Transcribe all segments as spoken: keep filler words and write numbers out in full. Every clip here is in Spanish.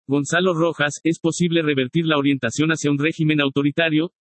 Gonzalo Rojas, ¿es posible revertir la orientación hacia un régimen autoritario?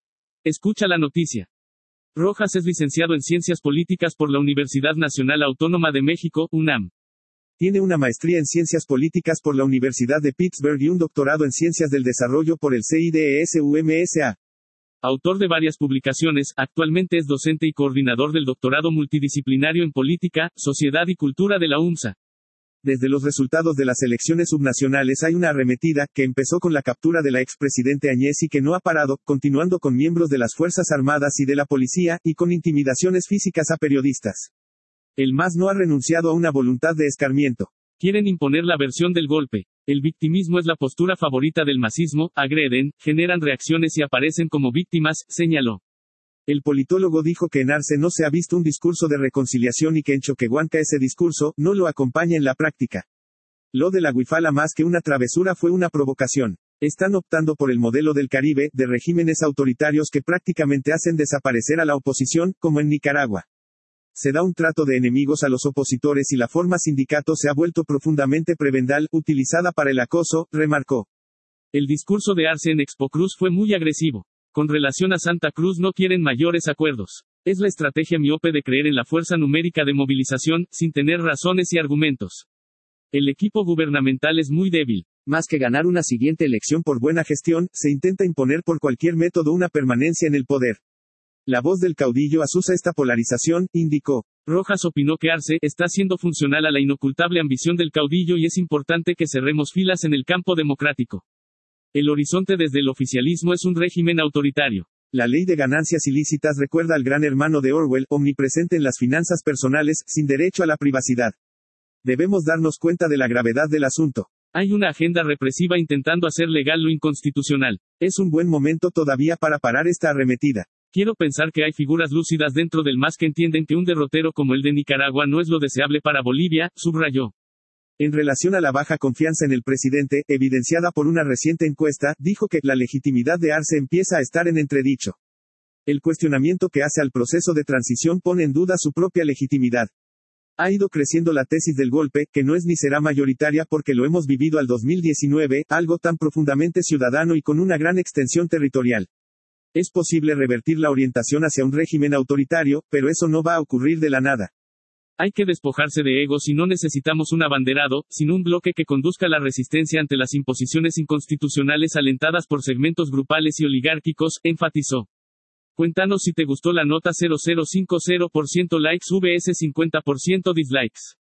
Escucha la noticia. Rojas es licenciado en Ciencias Políticas por la Universidad Nacional Autónoma de México, UNAM. Tiene una maestría en Ciencias Políticas por la Universidad de Pittsburgh y un doctorado en Ciencias del Desarrollo por el C I D E S U M S A. Autor de varias publicaciones, actualmente es docente y coordinador del Doctorado Multidisciplinario en Política, Sociedad y Cultura de la UNSA. Desde los resultados de las elecciones subnacionales hay una arremetida, que empezó con la captura de la expresidente Áñez y que no ha parado, continuando con miembros de las Fuerzas Armadas y de la Policía, y con intimidaciones físicas a periodistas. El M A S no ha renunciado a una voluntad de escarmiento. Quieren imponer la versión del golpe. El victimismo es la postura favorita del masismo, agreden, generan reacciones y aparecen como víctimas, señaló. El politólogo dijo que en Arce no se ha visto un discurso de reconciliación y que en Choquehuanca ese discurso no lo acompaña en la práctica. Lo de la huifala más que una travesura fue una provocación. Están optando por el modelo del Caribe, de regímenes autoritarios que prácticamente hacen desaparecer a la oposición, como en Nicaragua. Se da un trato de enemigos a los opositores y la forma sindicato se ha vuelto profundamente prebendal, utilizada para el acoso, remarcó. El discurso de Arce en Expo Cruz fue muy agresivo. Con relación a Santa Cruz no quieren mayores acuerdos. Es la estrategia miope de creer en la fuerza numérica de movilización, sin tener razones y argumentos. El equipo gubernamental es muy débil. Más que ganar una siguiente elección por buena gestión, se intenta imponer por cualquier método una permanencia en el poder. La voz del caudillo asusa esta polarización, indicó. Rojas opinó que Arce está siendo funcional a la inocultable ambición del caudillo y es importante que cerremos filas en el campo democrático. El horizonte desde el oficialismo es un régimen autoritario. La ley de ganancias ilícitas recuerda al gran hermano de Orwell, omnipresente en las finanzas personales, sin derecho a la privacidad. Debemos darnos cuenta de la gravedad del asunto. Hay una agenda represiva intentando hacer legal lo inconstitucional. Es un buen momento todavía para parar esta arremetida. Quiero pensar que hay figuras lúcidas dentro del M A S que entienden que un derrotero como el de Nicaragua no es lo deseable para Bolivia, subrayó. En relación a la baja confianza en el presidente, evidenciada por una reciente encuesta, dijo que la legitimidad de Arce empieza a estar en entredicho. El cuestionamiento que hace al proceso de transición pone en duda su propia legitimidad. Ha ido creciendo la tesis del golpe, que no es ni será mayoritaria porque lo hemos vivido al dos mil diecinueve, algo tan profundamente ciudadano y con una gran extensión territorial. Es posible revertir la orientación hacia un régimen autoritario, pero eso no va a ocurrir de la nada. Hay que despojarse de egos y no necesitamos un abanderado, sino un bloque que conduzca la resistencia ante las imposiciones inconstitucionales alentadas por segmentos grupales y oligárquicos, enfatizó. Cuéntanos si te gustó la nota cero cero cinco cero por ciento likes vs cincuenta por ciento dislikes.